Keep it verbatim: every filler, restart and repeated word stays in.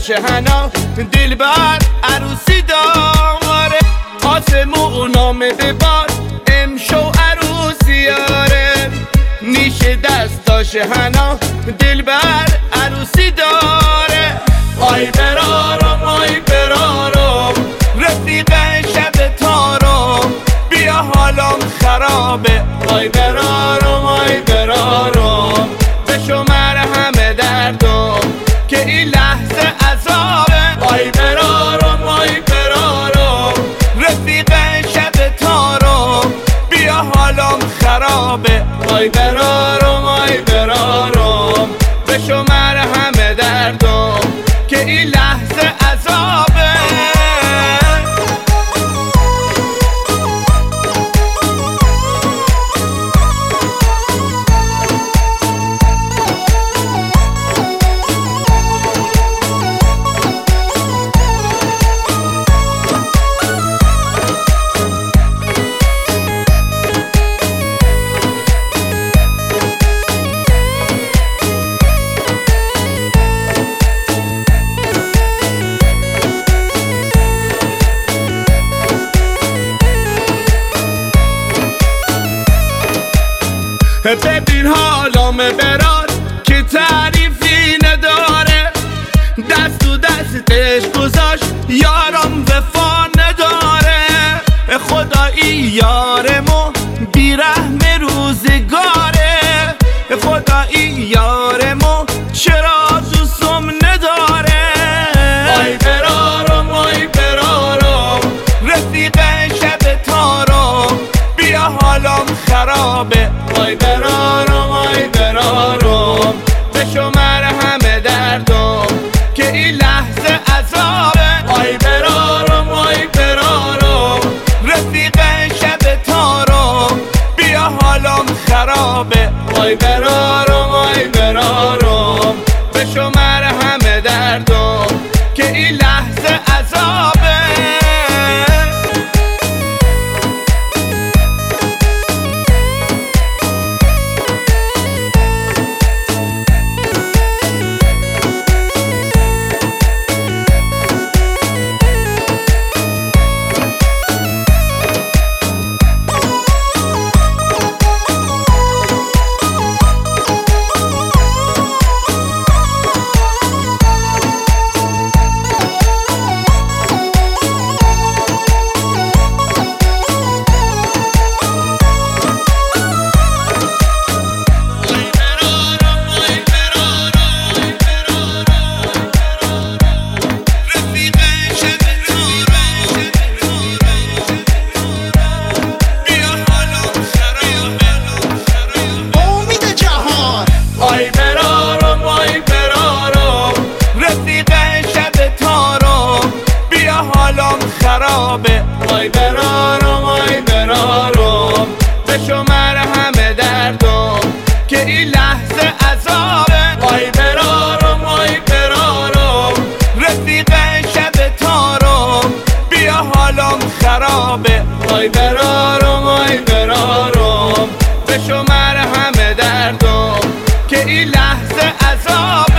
شهنا دلبر عروسی داره، آسمون آمده بار امشو عروسی آره. نیشه دستا شهنا دلبر عروسی داره. آی برارم آی برارم رفیق شب تارم، بیا حالم خرابه. آی برارم آی برارم بشمر همه دردم که این لحظه عذابه. آی برارم آی برارم رفیق شب تارم، بیا حالم خرابه. آی برارم آی برارم بشمر همه دردم که این لحظه عذابه. ببین حالام برار که تعریفی نداره، دست تو دستش گذاشت یارم وفا نداره. خدایی یارمو بیرحم روزگاره، خدایی یارمو چرا دوستم نداره. آی برارم آی برارم رفیق شب تارم، بیا حالم خرابه. آی برارم آی برارم بشمر همه دردم که این لحظه عذابه. آی برارم آی برارم رفیق شب تارم، بیا حالم خرابه. آی برارم آی برارم بشمر همه دردم که این لحظه عذابه. آی برارم آی برارم بشمر همه دردم که این لحظه عذابه. آی برارم آی برارم رفیق شب تارم، بیا حالم خرابه. آی برارم آی برارم بشمر همه دردم که این لحظه عذابه.